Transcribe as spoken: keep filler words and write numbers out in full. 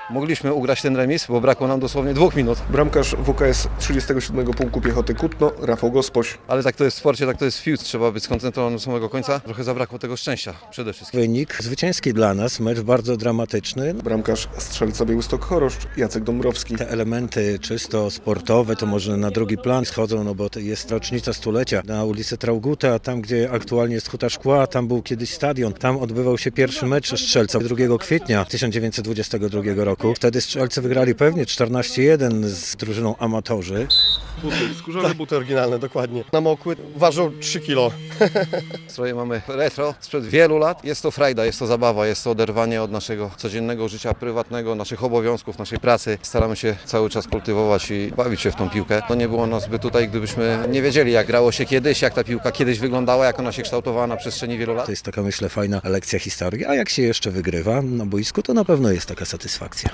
Mogliśmy ugrać ten remis, bo brakło nam dosłownie dwóch minut. Bramkarz W K S trzydziestego siódmego Pułku Piechoty Kutno, Rafał Gospoś. Ale tak to jest w sporcie, tak to jest w piłce. Trzeba być skoncentrowanym do samego końca. Trochę zabrakło tego szczęścia przede wszystkim. Wynik zwycięski dla nas, mecz bardzo dramatyczny. Bramkarz Strzelca Białystok Choroszcz, Jacek Dąbrowski. Te elementy czysto sportowe to może na drugi plan schodzą, no bo to jest rocznica stulecia. Na ulicy Traugutta, tam gdzie aktualnie jest Huta Szkła, tam był kiedyś stadion. Tam odbywał się pierwszy mecz Strzelca drugiego kwietnia tysiąc dziewięćset dwudziestego drugiego roku. Wtedy Strzelcy wygrali pewnie czternaście jeden z drużyną amatorzy. Buty, skórzane buty oryginalne, dokładnie. Namokły, ważą trzy kilo. Stroje mamy retro sprzed wielu lat. Jest to frajda, jest to zabawa, jest to oderwanie od naszego codziennego życia prywatnego, naszych obowiązków, naszej pracy. Staramy się cały czas kultywować i bawić się w tą piłkę. To nie było nas by tutaj, gdybyśmy nie wiedzieli, jak grało się kiedyś, jak ta piłka kiedyś wyglądała, jak ona się kształtowała na przestrzeni wielu lat. To jest taka, myślę, fajna lekcja historii. A jak się jeszcze wygrywa na boisku, to na pewno jest taka satysfakcja.